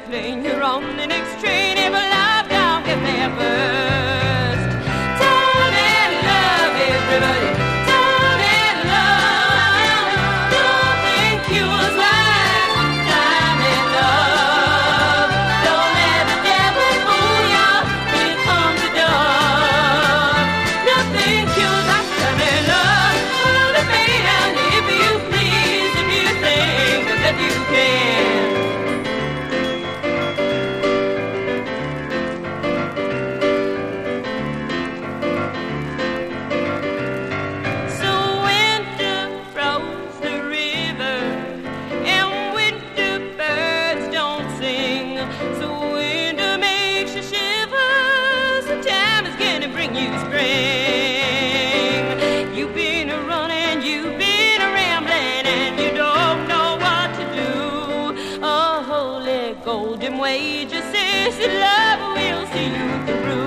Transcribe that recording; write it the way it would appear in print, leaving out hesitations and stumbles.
airplane, you're on the next train. If love don't get there first. Time and love, everybody. Time and love. Don't think you was like time and love. Don't let the devil fool you. Here comes the dove. Nothing kills like time and love. Hold it down if you please, if you think that you can. So winter froze the river, and winter birds don't sing. So winter makes you shiver. Sometime it's gonna bring you spring. You've been a running, you've been a rambling, and you don't know what to do. A holy golden wager says that love will see you through.